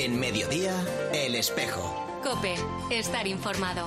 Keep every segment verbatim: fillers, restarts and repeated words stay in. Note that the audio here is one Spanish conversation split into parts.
En Mediodía, El Espejo. COPE, estar informado.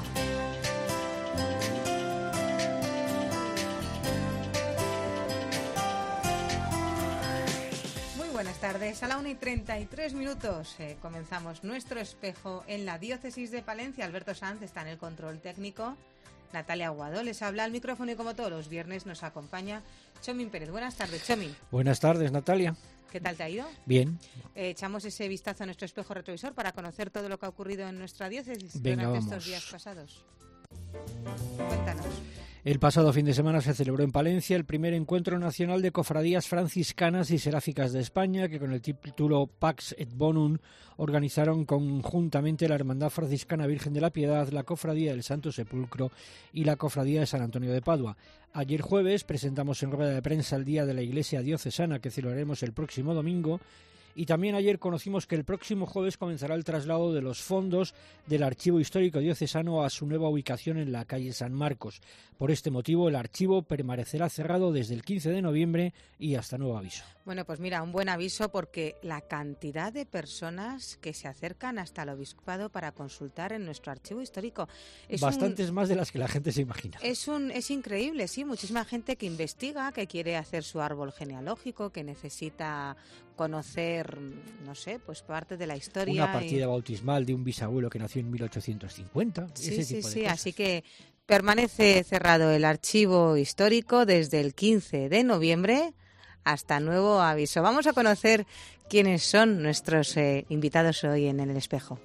Muy buenas tardes. A la una y treinta y tres minutos eh, comenzamos nuestro espejo en la diócesis de Palencia. Alberto Sanz está en el control técnico. Natalia Aguado les habla al micrófono y como todos los viernes nos acompaña Chomin Pérez. Buenas tardes, Chomin. Buenas tardes, Natalia. ¿Qué tal te ha ido? Bien. Eh, echamos ese vistazo a nuestro espejo retrovisor para conocer todo lo que ha ocurrido en nuestra diócesis Venga, durante vamos. estos días pasados. Cuéntanos. El pasado fin de semana se celebró en Palencia el primer encuentro nacional de cofradías franciscanas y seráficas de España, que con el título Pax et Bonum organizaron conjuntamente la Hermandad Franciscana Virgen de la Piedad, la Cofradía del Santo Sepulcro y la Cofradía de San Antonio de Padua. Ayer jueves presentamos en rueda de prensa el Día de la Iglesia Diocesana, que celebraremos el próximo domingo. Y también ayer conocimos que el próximo jueves comenzará el traslado de los fondos del Archivo Histórico Diocesano a su nueva ubicación en la calle San Marcos. Por este motivo, el archivo permanecerá cerrado desde el quince de noviembre y hasta nuevo aviso. Bueno, pues mira, un buen aviso porque la cantidad de personas que se acercan hasta el obispado para consultar en nuestro archivo histórico es Bastantes un, más de las que la gente se imagina. Es un es increíble, sí, muchísima gente que investiga, que quiere hacer su árbol genealógico, que necesita conocer, no sé, pues parte de la historia. Una partida y... bautismal de un bisabuelo que nació en mil ochocientos cincuenta. Sí, ese sí, tipo de sí, cosas. así que permanece cerrado el archivo histórico desde el quince de noviembre hasta nuevo aviso. Vamos a conocer quiénes son nuestros eh, invitados hoy en El Espejo.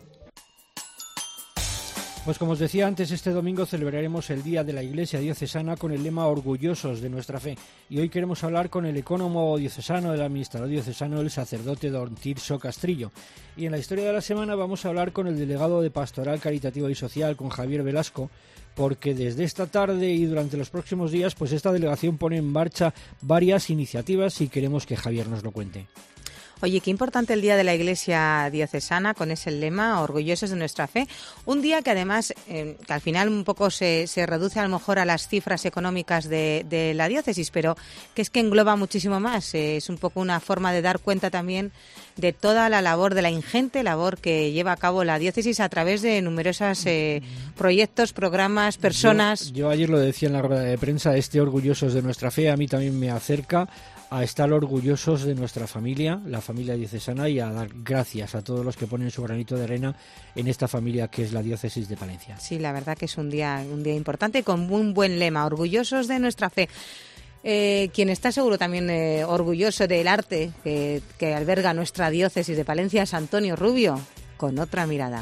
Pues como os decía antes, este domingo celebraremos el Día de la Iglesia Diocesana con el lema Orgullosos de nuestra fe. Y hoy queremos hablar con el ecónomo diocesano, el administrador diocesano, el sacerdote don Tirso Castrillo. Y en la historia de la semana vamos a hablar con el delegado de Pastoral Caritativa y Social, con Javier Velasco, porque desde esta tarde y durante los próximos días, pues esta delegación pone en marcha varias iniciativas y queremos que Javier nos lo cuente. Oye, qué importante el Día de la Iglesia Diocesana con ese lema, orgullosos de nuestra fe. Un día que además, eh, que al final un poco se, se reduce a lo mejor a las cifras económicas de, de la diócesis, pero que es que engloba muchísimo más. Eh, es un poco una forma de dar cuenta también de toda la labor, de la ingente labor que lleva a cabo la diócesis a través de numerosos eh, proyectos, programas, personas. Yo, yo ayer lo decía en la rueda de prensa, este orgullosos de nuestra fe a mí también me acerca a estar orgullosos de nuestra familia, la familia diocesana, y a dar gracias a todos los que ponen su granito de arena en esta familia que es la diócesis de Palencia. Sí, la verdad que es un día, un día importante con un buen lema, orgullosos de nuestra fe. Eh, quien está seguro también eh, orgulloso del arte que, que alberga nuestra diócesis de Palencia es Antonio Rubio, con otra mirada.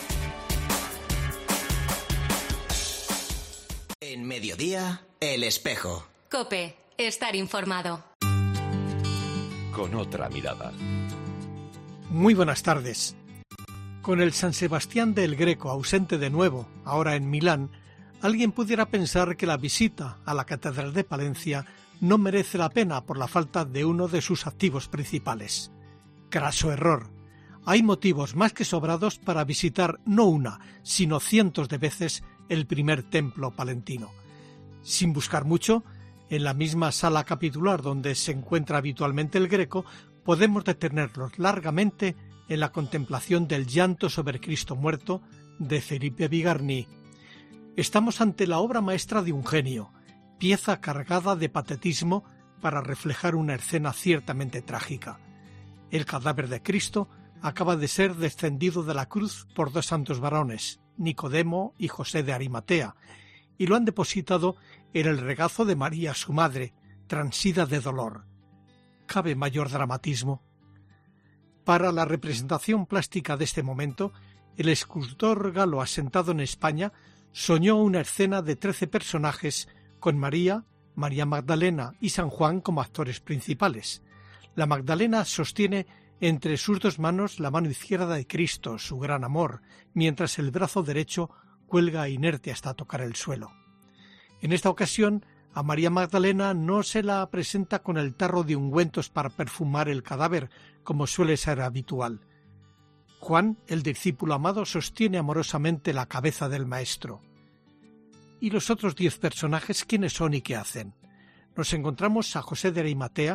En Mediodía, El Espejo. COPE, estar informado. Con otra mirada. Muy buenas tardes. Con el San Sebastián del Greco ausente de nuevo, ahora en Milán, alguien pudiera pensar que la visita a la Catedral de Palencia no merece la pena por la falta de uno de sus activos principales. Craso error. Hay motivos más que sobrados para visitar no una, sino cientos de veces el primer templo palentino. Sin buscar mucho, en la misma sala capitular donde se encuentra habitualmente el Greco, podemos detenernos largamente en la contemplación del llanto sobre Cristo muerto de Felipe Bigarny. Estamos ante la obra maestra de un genio, pieza cargada de patetismo para reflejar una escena ciertamente trágica. El cadáver de Cristo acaba de ser descendido de la cruz por dos santos varones, Nicodemo y José de Arimatea, y lo han depositado en el regazo de María, su madre, transida de dolor. ¿Cabe mayor dramatismo? Para la representación plástica de este momento, el escultor galo asentado en España soñó una escena de trece personajes con María, María Magdalena y San Juan como actores principales. La Magdalena sostiene entre sus dos manos la mano izquierda de Cristo, su gran amor, mientras el brazo derecho cuelga inerte hasta tocar el suelo. En esta ocasión, a María Magdalena no se la presenta con el tarro de ungüentos para perfumar el cadáver, como suele ser habitual. Juan, el discípulo amado, sostiene amorosamente la cabeza del Maestro. ¿Y los otros diez personajes quiénes son y qué hacen? Nos encontramos a José de Arimatea,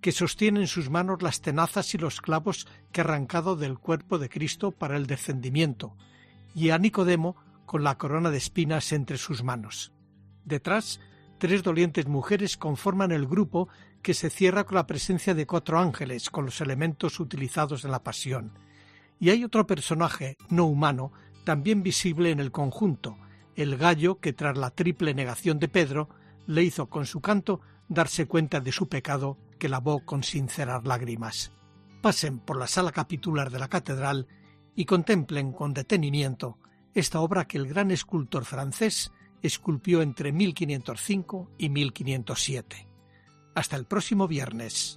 que sostiene en sus manos las tenazas y los clavos que ha arrancado del cuerpo de Cristo para el descendimiento, y a Nicodemo con la corona de espinas entre sus manos. Detrás, tres dolientes mujeres conforman el grupo que se cierra con la presencia de cuatro ángeles con los elementos utilizados en la pasión. Y hay otro personaje no humano también visible en el conjunto, el gallo que tras la triple negación de Pedro le hizo con su canto darse cuenta de su pecado que lavó con sinceras lágrimas. Pasen por la sala capitular de la catedral y contemplen con detenimiento esta obra que el gran escultor francés esculpió entre mil quinientos cinco y mil quinientos siete. Hasta el próximo viernes.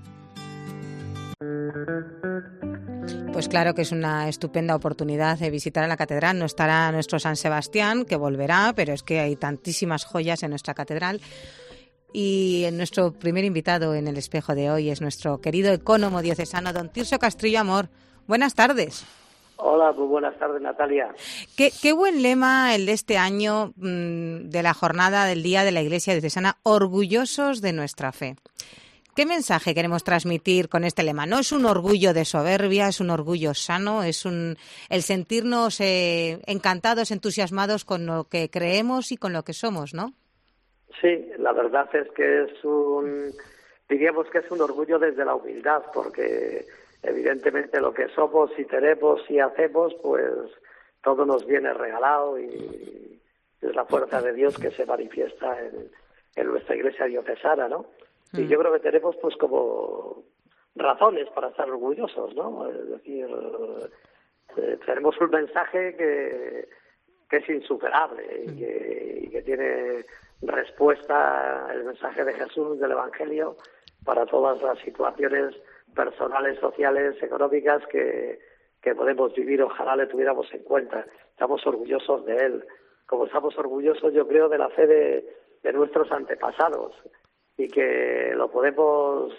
Pues claro que es una estupenda oportunidad de visitar a la catedral. No estará nuestro San Sebastián, que volverá, pero es que hay tantísimas joyas en nuestra catedral. Y nuestro primer invitado en el espejo de hoy es nuestro querido ecónomo diocesano, don Tirso Castrillo Amor. Buenas tardes. Hola, muy buenas tardes, Natalia. Qué, qué buen lema el de este año mmm, de la jornada del Día de la Iglesia Diocesana, orgullosos de nuestra fe. ¿Qué mensaje queremos transmitir con este lema? No es un orgullo de soberbia, es un orgullo sano, es un el sentirnos eh, encantados, entusiasmados con lo que creemos y con lo que somos, ¿no? Sí, la verdad es que es un, diríamos que es un orgullo desde la humildad, porque evidentemente lo que somos y tenemos y hacemos, pues todo nos viene regalado y es la fuerza de Dios que se manifiesta en, en nuestra iglesia diocesana, ¿no? Y yo creo que tenemos pues como razones para estar orgullosos, ¿no? Es decir, eh, tenemos un mensaje que, que es insuperable y que, y que tiene respuesta, el mensaje de Jesús del Evangelio, para todas las situaciones personales, sociales, económicas que, que podemos vivir. Ojalá le tuviéramos en cuenta. Estamos orgullosos de él, como estamos orgullosos, yo creo, de la fe de, de nuestros antepasados, y que lo podemos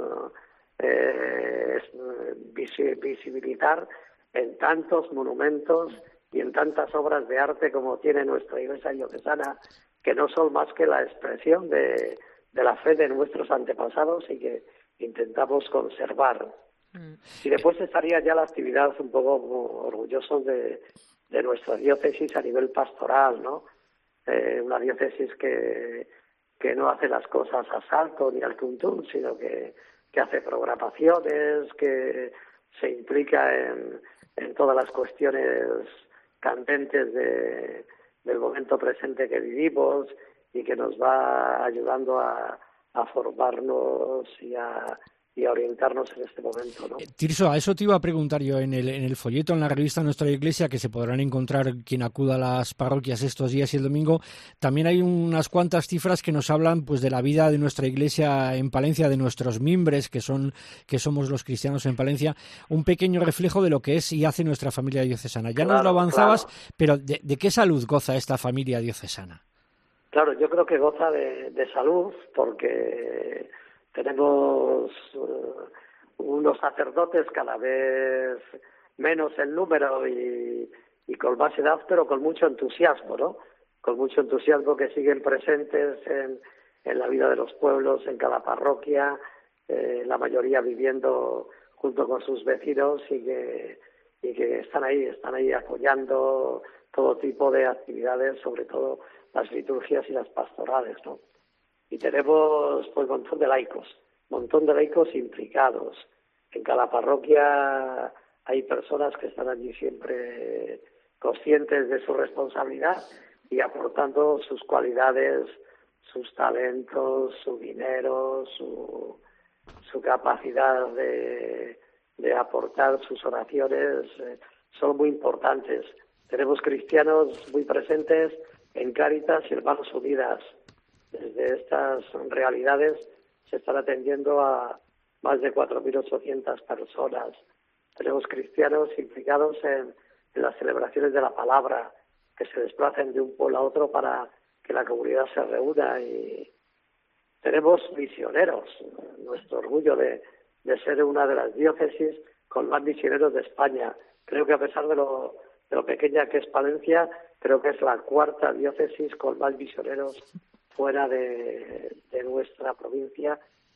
eh, visibilizar en tantos monumentos y en tantas obras de arte como tiene nuestra iglesia diocesana, que no son más que la expresión de, de la fe de nuestros antepasados y que intentamos conservar. Mm. Y después estaría ya la actividad un poco orgullosos de, de nuestra diócesis a nivel pastoral, ¿no? Eh, una diócesis que que no hace las cosas a salto ni al tuntún, sino que, que hace programaciones, que se implica en, en todas las cuestiones candentes de, del momento presente que vivimos y que nos va ayudando a, a formarnos y a, y a orientarnos en este momento, ¿no? Tirso, a eso te iba a preguntar yo. En el, en el folleto, en la revista Nuestra Iglesia, que se podrán encontrar quien acuda a las parroquias estos días y el domingo, también hay unas cuantas cifras que nos hablan pues de la vida de nuestra Iglesia en Palencia, de nuestros mimbres, que son que somos los cristianos en Palencia, un pequeño reflejo de lo que es y hace nuestra familia diocesana. Ya claro, nos lo avanzabas, claro. Pero ¿de, ¿de qué salud goza esta familia diocesana? Claro, yo creo que goza de, de salud, porque tenemos uh, unos sacerdotes cada vez menos en número y, y con más edad, pero con mucho entusiasmo, ¿no? Con mucho entusiasmo, que siguen presentes en, en la vida de los pueblos, en cada parroquia, eh, la mayoría viviendo junto con sus vecinos y que, y que están ahí, están ahí apoyando todo tipo de actividades, sobre todo las liturgias y las pastorales, ¿no? Y tenemos pues un montón de laicos, un montón de laicos implicados. En cada parroquia hay personas que están allí siempre conscientes de su responsabilidad y aportando sus cualidades, sus talentos, su dinero, su, su capacidad de, de aportar sus oraciones, eh, son muy importantes. Tenemos cristianos muy presentes en Cáritas y Hermanos Unidas. Desde estas realidades se están atendiendo a más de cuatro mil ochocientas personas. Tenemos cristianos implicados en, en las celebraciones de la palabra, que se desplacen de un pueblo a otro para que la comunidad se reúna. Y tenemos misioneros, nuestro orgullo de, de ser una de las diócesis con más misioneros de España. Creo que a pesar de lo, de lo pequeña que es Palencia, creo que es la cuarta diócesis con más misioneros fuera de, de nuestra provincia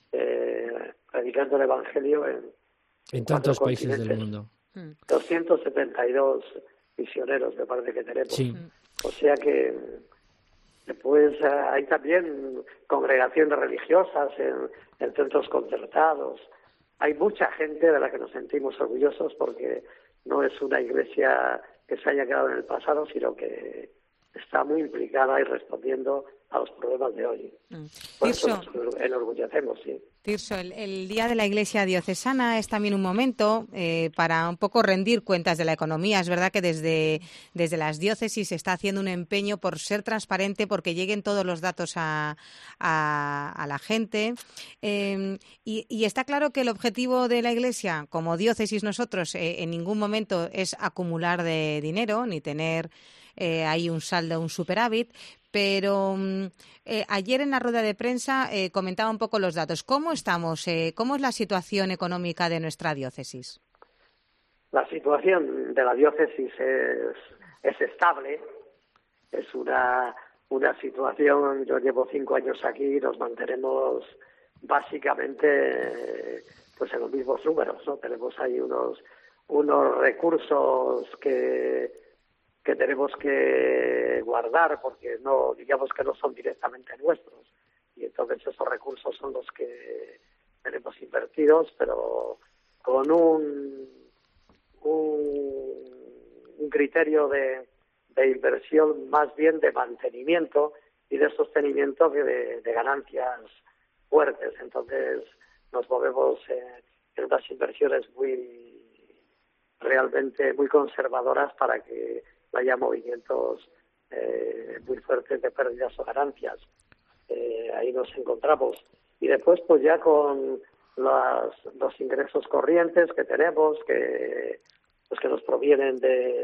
eh, predicando el Evangelio en, en tantos países del mundo. doscientos setenta y dos misioneros me parece que tenemos. Sí. O sea que después eh, hay también congregaciones religiosas en, en centros concertados. Hay mucha gente de la que nos sentimos orgullosos porque no es una iglesia que se haya quedado en el pasado, sino que está muy implicada y respondiendo a los problemas de hoy. Mm. Por Tirso, eso nos enorgullecemos, sí. Tirso, el, el Día de la Iglesia Diocesana es también un momento eh, para un poco rendir cuentas de la economía. Es verdad que desde, desde las diócesis se está haciendo un empeño por ser transparente, porque lleguen todos los datos a, a, a la gente. Eh, y, y está claro que el objetivo de la Iglesia, como diócesis nosotros, eh, en ningún momento es acumular de dinero ni tener eh, ahí un saldo, un superávit. Pero eh, ayer en la rueda de prensa eh, comentaba un poco los datos. ¿Cómo estamos? Eh, ¿Cómo es la situación económica de nuestra diócesis? La situación de la diócesis es, es estable. Es una, una situación, yo llevo cinco años aquí y nos mantenemos básicamente pues en los mismos números, ¿no? Tenemos ahí unos, unos recursos que... que tenemos que guardar porque no, digamos que no son directamente nuestros, y entonces esos recursos son los que tenemos invertidos, pero con un un, un criterio de, de inversión más bien de mantenimiento y de sostenimiento que de, de ganancias fuertes. Entonces nos movemos eh, en unas inversiones muy realmente muy conservadoras para que no haya movimientos eh, muy fuertes de pérdidas o ganancias. Eh, ahí nos encontramos. Y después, pues ya con las, los ingresos corrientes que tenemos, que pues que nos provienen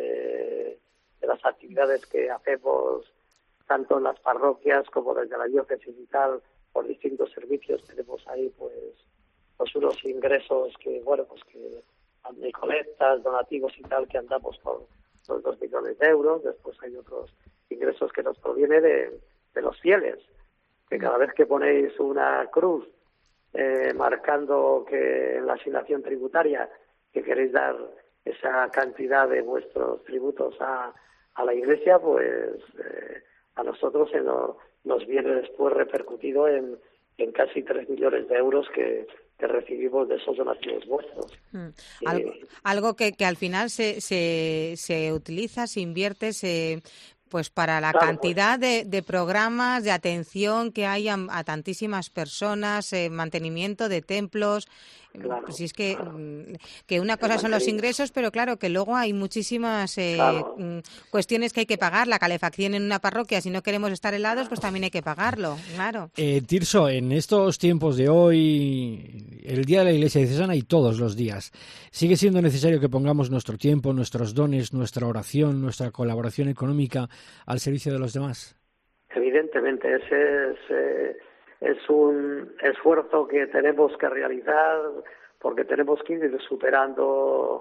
de, de las actividades que hacemos tanto en las parroquias como desde la diócesis y tal, por distintos servicios, tenemos ahí pues, pues unos ingresos que, bueno, pues que de colectas, donativos y tal, que andamos por los dos millones de euros. Después hay otros ingresos que nos provienen de, de los fieles, que cada vez que ponéis una cruz eh, marcando que en la asignación tributaria que queréis dar esa cantidad de vuestros tributos a, a la Iglesia, pues eh, a nosotros se nos, nos viene después repercutido en, en casi tres millones de euros que que recibimos de esos donativos vuestros. Mm. Algo, eh, algo que, que al final se, se, se utiliza, se invierte, se, pues para la claro, cantidad pues, de, de programas, de atención que hay a, a tantísimas personas, eh, mantenimiento de templos. Claro, pues es que, claro. que una cosa son los ingresos, pero claro que luego hay muchísimas eh, Claro. cuestiones que hay que pagar. La calefacción en una parroquia, si no queremos estar helados, pues también hay que pagarlo, claro. Eh, Tirso, en estos tiempos de hoy, el Día de la Iglesia Diocesana y todos los días, ¿sigue siendo necesario que pongamos nuestro tiempo, nuestros dones, nuestra oración, nuestra colaboración económica al servicio de los demás? Evidentemente, ese es, eh, es un esfuerzo que tenemos que realizar porque tenemos que ir superando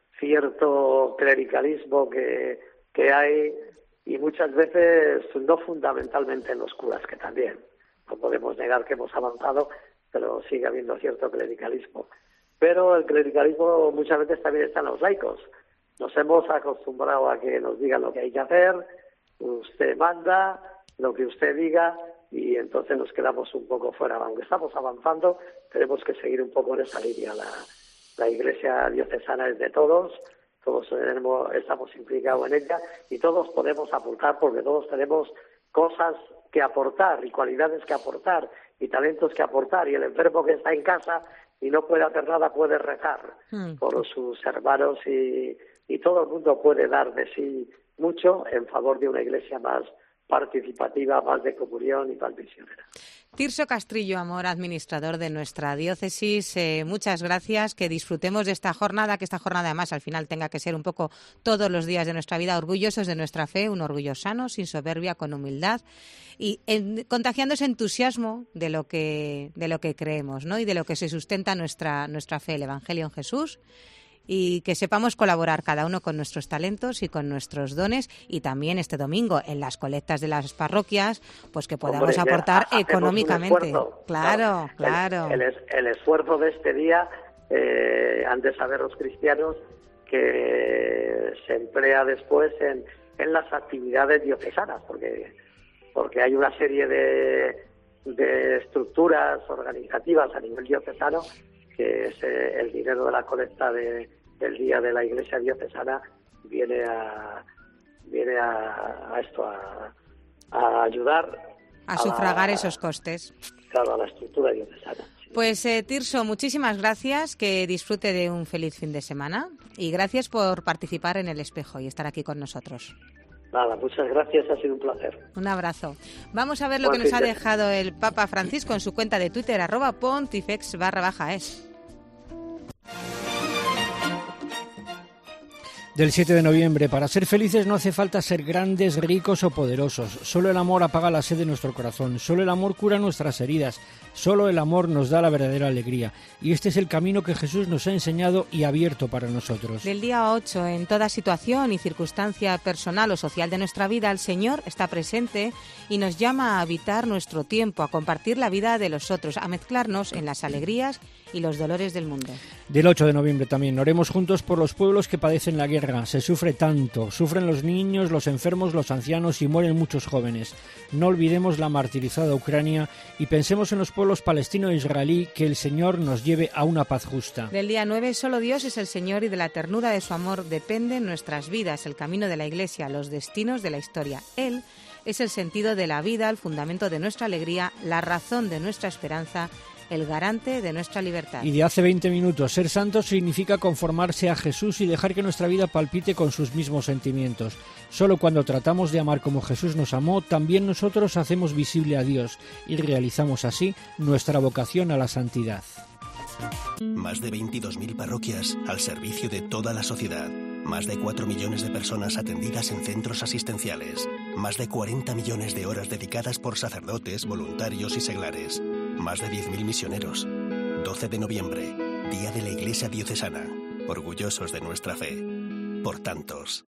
cierto clericalismo que, que hay, y muchas veces no fundamentalmente en los curas, que también no podemos negar que hemos avanzado, pero sigue habiendo cierto clericalismo. Pero el clericalismo muchas veces también está en los laicos. Nos hemos acostumbrado a que nos digan lo que hay que hacer, usted manda, lo que usted diga, y entonces nos quedamos un poco fuera. Aunque estamos avanzando, tenemos que seguir un poco en esa línea. La, la Iglesia diocesana es de todos, todos tenemos, estamos implicados en ella y todos podemos aportar, porque todos tenemos cosas que aportar y cualidades que aportar y talentos que aportar, y el enfermo que está en casa y no puede hacer nada puede rezar mm. por sus hermanos, y, y todo el mundo puede dar de sí mucho en favor de una Iglesia más participativa, más de comunión y más misionera. Tirso Castrillo Amor, administrador de nuestra diócesis, eh, muchas gracias, que disfrutemos de esta jornada, que esta jornada además al final tenga que ser un poco todos los días de nuestra vida, orgullosos de nuestra fe, un orgullo sano, sin soberbia, con humildad y en, contagiando ese entusiasmo de lo que de lo que creemos, ¿no? Y de lo que se sustenta nuestra nuestra fe, el Evangelio en Jesús y que sepamos colaborar cada uno con nuestros talentos y con nuestros dones, y también este domingo en las colectas de las parroquias, pues que podamos Hombre, aportar hacemos económicamente. Claro, claro, claro. El, el, el esfuerzo de este día eh, han de saber los cristianos que se emplea después en, en las actividades diocesanas, porque porque hay una serie de, de estructuras organizativas a nivel diocesano que es eh, el dinero de la colecta de, del día de la Iglesia diocesana viene a viene a, a esto a, a ayudar a, a sufragar la, esos costes. Claro, a la estructura diocesana. Sí. Pues eh, Tirso, muchísimas gracias, que disfrute de un feliz fin de semana y gracias por participar en El Espejo y estar aquí con nosotros. Nada, muchas gracias, ha sido un placer. Un abrazo. Vamos a ver lo Buen que nos ha de... dejado el Papa Francisco en su cuenta de Twitter, arroba pontifex barra baja es. Del siete de noviembre, para ser felices no hace falta ser grandes, ricos o poderosos. Solo el amor apaga la sed de nuestro corazón. Solo el amor cura nuestras heridas. Solo el amor nos da la verdadera alegría. Y este es el camino que Jesús nos ha enseñado y abierto para nosotros. Del día ocho, en toda situación y circunstancia personal o social de nuestra vida, el Señor está presente y nos llama a habitar nuestro tiempo, a compartir la vida de los otros, a mezclarnos en las alegrías y los dolores del mundo. Del ocho de noviembre también, oremos juntos por los pueblos que padecen la guerra. Se sufre tanto, sufren los niños, los enfermos, los ancianos y mueren muchos jóvenes. No olvidemos la martirizada Ucrania y pensemos en los pueblos palestino e israelí, que el Señor nos lleve a una paz justa. Del día nueve, solo Dios es el Señor y de la ternura de su amor dependen nuestras vidas, el camino de la Iglesia, los destinos de la historia. Él es el sentido de la vida, el fundamento de nuestra alegría, la razón de nuestra esperanza, el garante de nuestra libertad. Y de hace veinte minutos, ser santos significa conformarse a Jesús y dejar que nuestra vida palpite con sus mismos sentimientos. Solo cuando tratamos de amar como Jesús nos amó, también nosotros hacemos visible a Dios y realizamos así nuestra vocación a la santidad. Más de veintidós mil parroquias al servicio de toda la sociedad. Más de cuatro millones de personas atendidas en centros asistenciales. Más de cuarenta millones de horas dedicadas por sacerdotes, voluntarios y seglares. Más de diez mil misioneros. doce de noviembre, Día de la Iglesia Diocesana. Orgullosos de nuestra fe. Por tantos.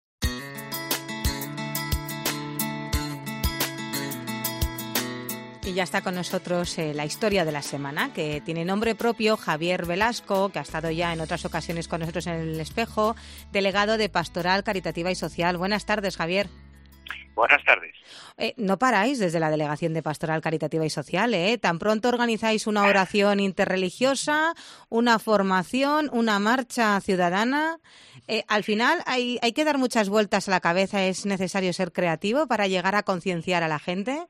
Y ya está con nosotros eh, la historia de la semana, que tiene nombre propio, Javier Velasco, que ha estado ya en otras ocasiones con nosotros en El Espejo, delegado de Pastoral Caritativa y Social. Buenas tardes, Javier. Buenas tardes. Eh, no paráis desde la Delegación de Pastoral Caritativa y Social, ¿eh? Tan pronto organizáis una oración interreligiosa, una formación, una marcha ciudadana. Eh, al final hay, hay que dar muchas vueltas a la cabeza, ¿es necesario ser creativo para llegar a concienciar a la gente?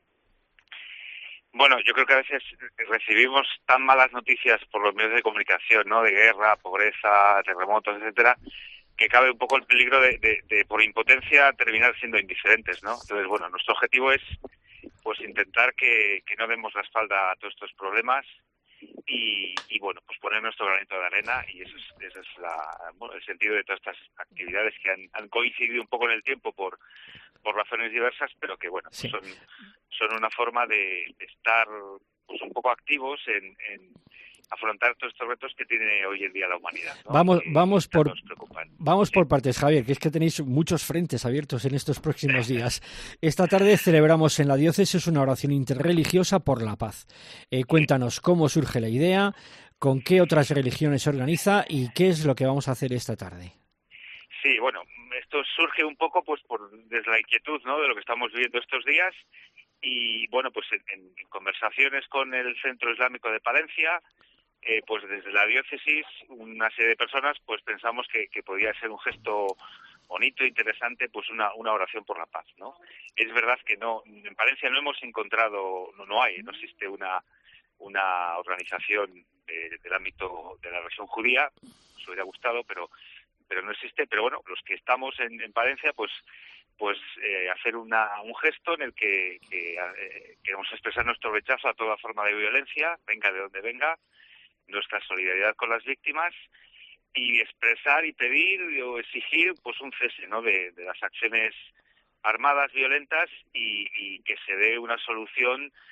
Bueno, yo creo que a veces recibimos tan malas noticias por los medios de comunicación, ¿no? De guerra, pobreza, terremotos, etcétera, que cabe un poco el peligro de, de, de por impotencia terminar siendo indiferentes, ¿no? Entonces, bueno, nuestro objetivo es pues intentar que, que no demos la espalda a todos estos problemas y, y bueno, pues poner nuestro granito de arena, y eso es, eso es la, bueno, el sentido de todas estas actividades que han, han coincidido un poco en el tiempo por por razones diversas, pero que bueno, sí. son son una forma de, de estar pues un poco activos en, en afrontar todos estos retos que tiene hoy en día la humanidad, ¿no? Vamos, que vamos por vamos sí. por partes, Javier, que es que tenéis muchos frentes abiertos en estos próximos días. Esta tarde celebramos en la diócesis una oración interreligiosa por la paz. Eh, cuéntanos cómo surge la idea, con qué otras religiones se organiza y qué es lo que vamos a hacer esta tarde. Sí, bueno, esto surge un poco pues por desde la inquietud, ¿no?, de lo que estamos viviendo estos días. Y bueno, pues en, en conversaciones con el Centro Islámico de Palencia, eh, pues desde la diócesis, una serie de personas, pues pensamos que, que podía ser un gesto bonito, interesante, pues una, una oración por la paz, ¿no? Es verdad que no, en Palencia no hemos encontrado, no, no hay, no existe una, una organización de, del ámbito de la religión judía, nos hubiera gustado, pero, pero no existe. Pero bueno, los que estamos en, en Palencia, pues pues eh, hacer una, un gesto en el que, que eh, queremos expresar nuestro rechazo a toda forma de violencia, venga de donde venga, nuestra solidaridad con las víctimas, y expresar y pedir o exigir pues un cese, ¿no?, de, de las acciones armadas violentas y, y que se dé una solución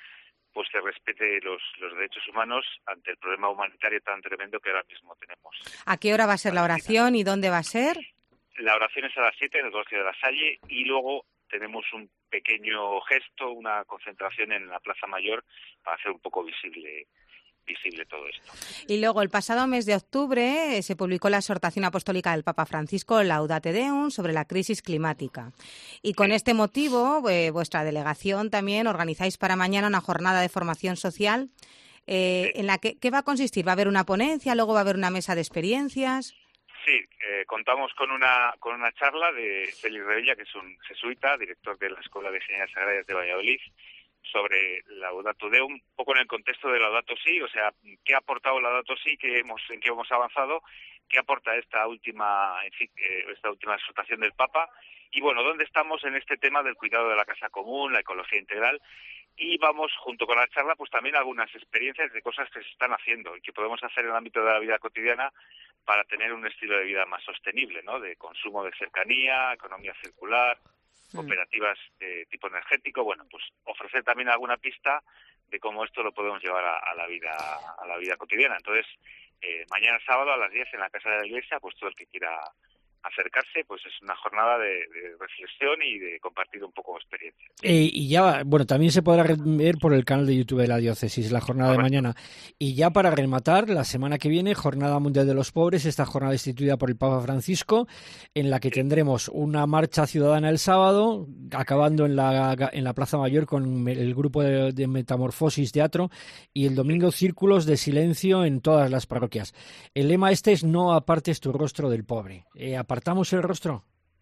pues se respete los, los derechos humanos ante el problema humanitario tan tremendo que ahora mismo tenemos. ¿A qué hora va a ser la oración y dónde va a ser? La oración es a las siete en el Colegio de la Salle y luego tenemos un pequeño gesto, una concentración en la Plaza Mayor para hacer un poco visible visible todo esto. Y luego, el pasado mes de octubre, eh, se publicó la exhortación apostólica del Papa Francisco, Laudate Deum, sobre la crisis climática. Y con este motivo, eh, vuestra delegación también organizáis para mañana una jornada de formación social, eh, en la que, ¿qué va a consistir? ¿Va a haber una ponencia? ¿Luego va a haber una mesa de experiencias? Sí, eh, contamos con una con una charla de Félix Revilla, que es un jesuita, director de la Escuela de Enseñanzas Agrarias de Valladolid, sobre Laudato Deum, un poco en el contexto de Laudato Si, o sea, qué ha aportado Laudato Si, qué hemos, en qué hemos avanzado, qué aporta esta última, en fin, eh, esta última exhortación del Papa, y bueno, dónde estamos en este tema del cuidado de la casa común, la ecología integral, y vamos, junto con la charla, pues también algunas experiencias de cosas que se están haciendo y que podemos hacer en el ámbito de la vida cotidiana para tener un estilo de vida más sostenible, ¿no? De consumo de cercanía, economía circular, cooperativas de tipo energético, bueno, pues ofrecer también alguna pista de cómo esto lo podemos llevar a, a la vida a la vida cotidiana. Entonces, eh, mañana sábado a las diez en la Casa de la Iglesia, pues todo el que quiera acercarse, pues es una jornada de, de reflexión y de compartir un poco experiencia. Eh, y ya, bueno, también se podrá ver por el canal de YouTube de la Diócesis la jornada Correcto. de mañana. Y ya para rematar, la semana que viene, Jornada Mundial de los Pobres, esta jornada instituida por el Papa Francisco, en la que sí. tendremos una marcha ciudadana el sábado, acabando en la en la Plaza Mayor con el grupo de, de Metamorfosis Teatro, y el domingo círculos de silencio en todas las parroquias. El lema este es: no apartes tu rostro del pobre. Eh, ¿Apartamos el rostro?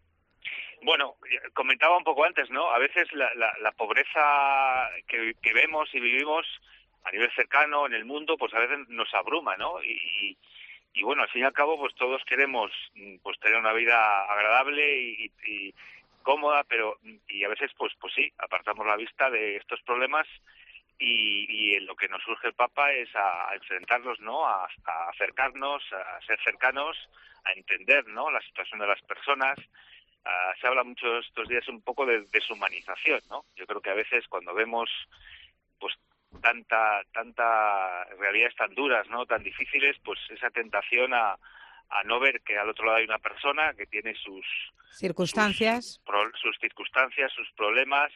Bueno, comentaba un poco antes, ¿no? A veces la, la, la pobreza que, que vemos y vivimos a nivel cercano en el mundo, pues a veces nos abruma, ¿no? Y, y bueno, al fin y al cabo, pues todos queremos pues tener una vida agradable y, y cómoda, pero y a veces, pues pues sí, apartamos la vista de estos problemas y, y en lo que nos surge el Papa es a, a enfrentarlos, ¿no? A, a acercarnos, a ser cercanos, a entender, ¿no? La situación de las personas. Uh, se habla mucho estos días un poco de deshumanización, ¿no? Yo creo que a veces cuando vemos pues tanta tanta realidades tan duras, ¿no? Tan difíciles, pues esa tentación a, a no ver que al otro lado hay una persona que tiene sus circunstancias, sus, pro, sus circunstancias, sus problemas.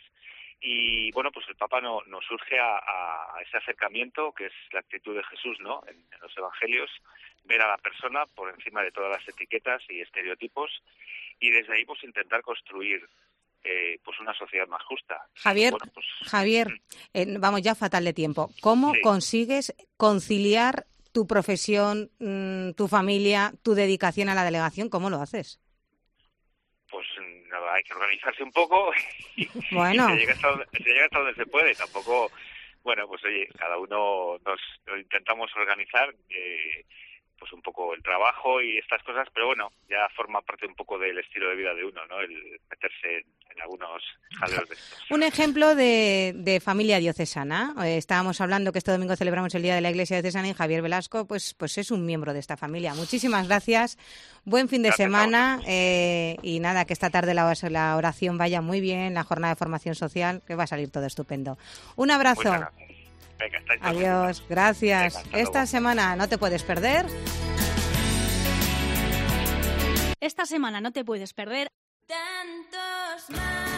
Y bueno, pues el Papa no, nos surge a, a ese acercamiento que es la actitud de Jesús, ¿no? En, en los Evangelios, ver a la persona por encima de todas las etiquetas y estereotipos y desde ahí pues intentar construir eh, pues una sociedad más justa. Javier, bueno, pues, Javier, eh, vamos ya fatal de tiempo. ¿Cómo sí. consigues conciliar tu profesión, mmm, tu familia, tu dedicación a la delegación? ¿Cómo lo haces? Pues nada, hay que organizarse un poco y, bueno. y se, llega hasta donde, se llega hasta donde se puede. Tampoco, bueno, pues oye, cada uno nos, nos intentamos organizar eh, pues un poco el trabajo y estas cosas, pero bueno, ya forma parte un poco del estilo de vida de uno, ¿no? El meterse en, en algunos jaleos de estos. Un ejemplo de, de familia diocesana. Eh, estábamos hablando que este domingo celebramos el Día de la Iglesia Diocesana y Javier Velasco, pues, pues es un miembro de esta familia. Muchísimas gracias. Buen fin de gracias semana eh, y nada, que esta tarde la, la oración vaya muy bien, la jornada de formación social, que va a salir todo estupendo. Un abrazo. Venga, adiós, gracias. Venga, esta semana no te puedes perder. Esta semana no te puedes perder. Tantos más.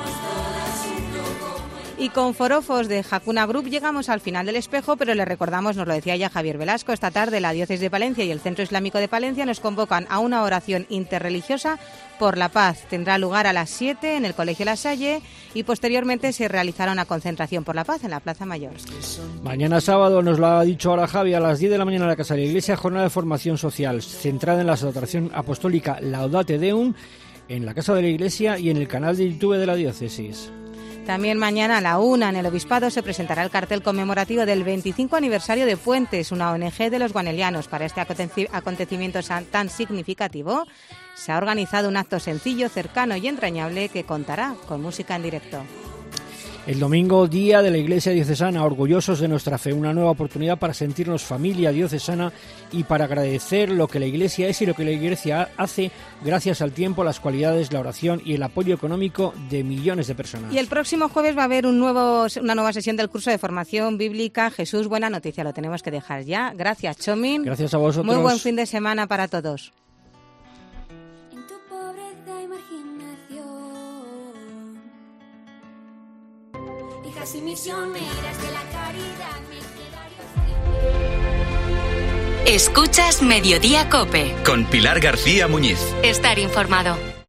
Y con Forofos de Hakuna Group llegamos al final del espejo, pero le recordamos, nos lo decía ya Javier Velasco, esta tarde la Diócesis de Palencia y el Centro Islámico de Palencia nos convocan a una oración interreligiosa por la paz. Tendrá lugar a las siete en el Colegio La Salle y posteriormente se realizará una concentración por la paz en la Plaza Mayor. Mañana sábado, nos lo ha dicho ahora Javi, a las diez de la mañana en la Casa de la Iglesia, jornada de formación social centrada en la exhortación apostólica Laudate Deum en la Casa de la Iglesia y en el canal de YouTube de la Diócesis. También mañana a la una en el Obispado se presentará el cartel conmemorativo del veinticinco aniversario de Puentes, una O N G de los guanelianos. Para este acontecimiento tan significativo se ha organizado un acto sencillo, cercano y entrañable que contará con música en directo. El domingo, Día de la Iglesia Diocesana, orgullosos de nuestra fe, una nueva oportunidad para sentirnos familia diocesana y para agradecer lo que la Iglesia es y lo que la Iglesia hace gracias al tiempo, las cualidades, la oración y el apoyo económico de millones de personas. Y el próximo jueves va a haber un nuevo, una nueva sesión del curso de formación bíblica. Jesús, buena noticia, lo tenemos que dejar ya. Gracias, Chomin. Gracias a vosotros. Muy buen fin de semana para todos. Y misioneras de la caridad. Escuchas Mediodía COPE. Con Pilar García Muñiz. Estar informado.